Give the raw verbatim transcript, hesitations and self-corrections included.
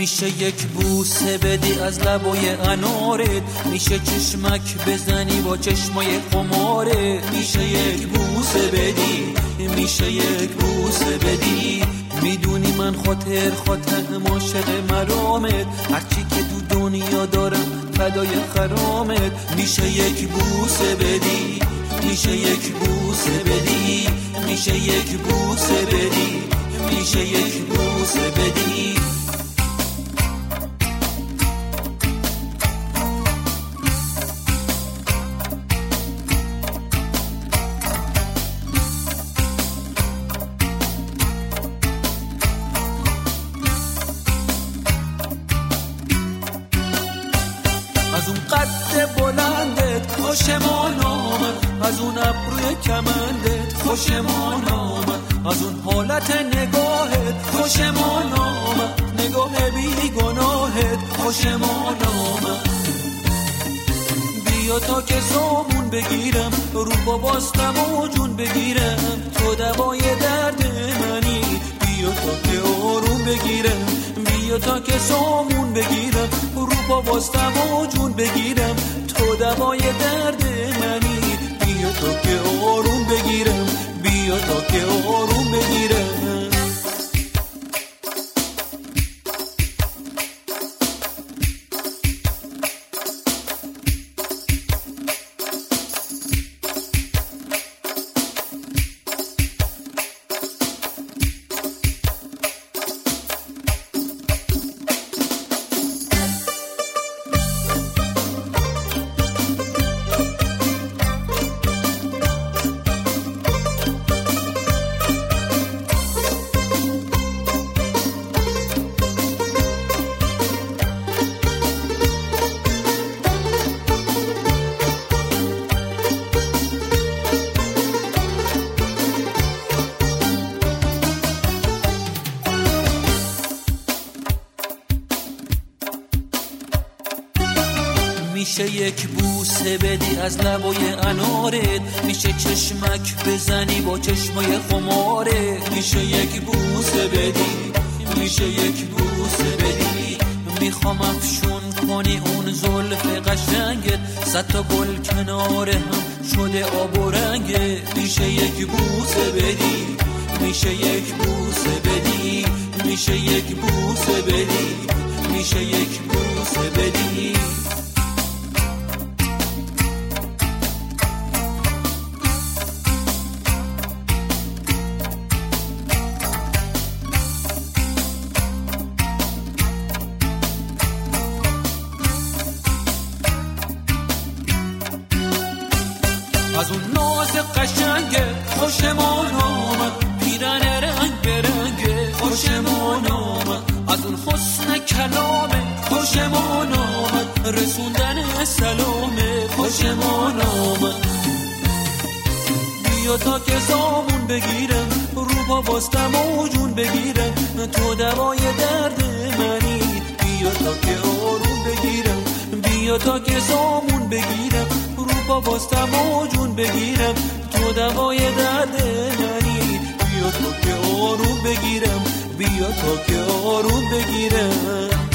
میشه یک بوسه بدی از لبای انارت، میشه چشمک بزنی با چشمای خمارت. میشه یک بوسه بدی، میشه یک بوسه بدی. میدونی من خاطر خاطرم عاشق مرامت، هرچی که تو دنیا دارم فدای خرامت. میشه یک بوسه بدی، میشه یک بوسه بدی. میشه یک بوسه بدی، میشه یک بوسه بدی. از اون قد بلندت خوشمان آمد، از اون ابروی کمندت خوشمان آمد، از اون حالت نگاهت خوشمان آمد، نگاه بی گناهت خوشمان آمد. بیا تا که زامون بگیرم، رو با باستم و جون بگیرم، تو دوای درد منی. بیا تا که آروم بگیرم، بیا تا که زامون بگیرم، رو با باستم و جون بگیرم، تو دوای درد منی. بیا تا که آروم بگیرم، بیا تا که آروم بگیرم. میشه یک بوسه بدی از لبای انارت، میشه چشمک بزنی با چشمای خمارت. میشه یک بوسه بدی، میشه یک بوسه بدی. میخوام افشون کنی اون زلف قشنگت، صد تا گل کنار هم شده آب و رنگت. میشه یک بوسه بدی، میشه یک بوسه بدی. میشه یک بوسه بدی، میشه یک بوسه بدی. از اون ناز قشنگ خوشمان آمد، پیرن رنگ برنگ خوشمان آمد، از اون حسن کلام خوشمان آمد، رسوندن سلام خوشمان آمد. بیا تا که زامون بگیرم، رو با باستم و جون بگیرم، تو دوای درد منی. بیا تا که آروم بگیرم، بیا تا که زامون بگیرم، رو با باستم و جون بگیرم، تو دوای درد منی. بیا تا که آروم بگیرم، بیا تا که آروم بگیرم.